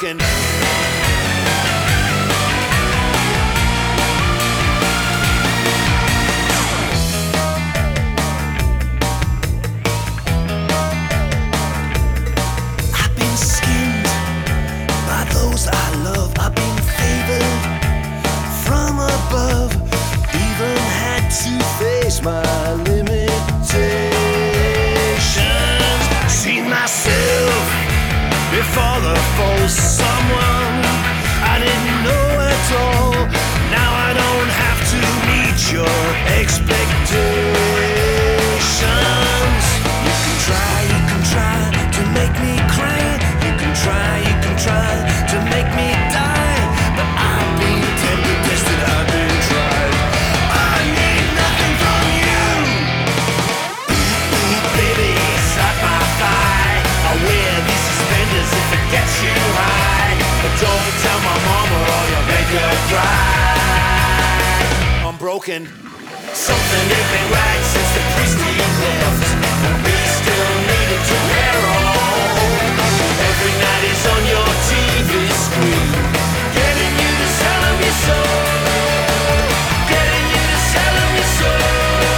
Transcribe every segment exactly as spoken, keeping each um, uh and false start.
broken. I've been skinned by those I love. I've been favored from above. Even had to face my limitations. Seen myself before the false someone I didn't know at all. Now I don't have to meet your expectations. You can try, you can try to make me cry. You can try, you can try to make me die. But I've been tempted, tested, I've been tried. I need nothing from you. Ooh, baby, slap my thigh. I wear these suspenders if it gets you high. But don't tell my mama or you'll make her cry. I'm broken. Something ain't been right since the priest he left. We still needed to wear on. Every night he's on your T V screen, getting you to sell him your soul. Getting you to sell him your soul.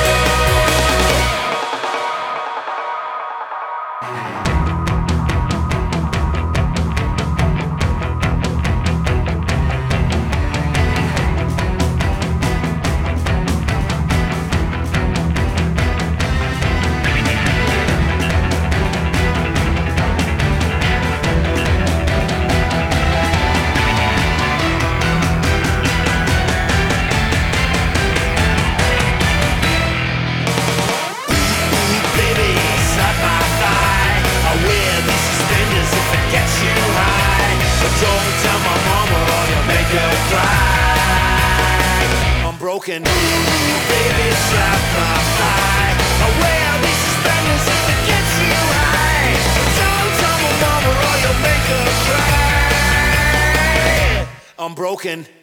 Broken. Baby, slap my thigh. I wear these suspenders if it gets you high. Don't tell my mama or you'll make her cry. I'm broken.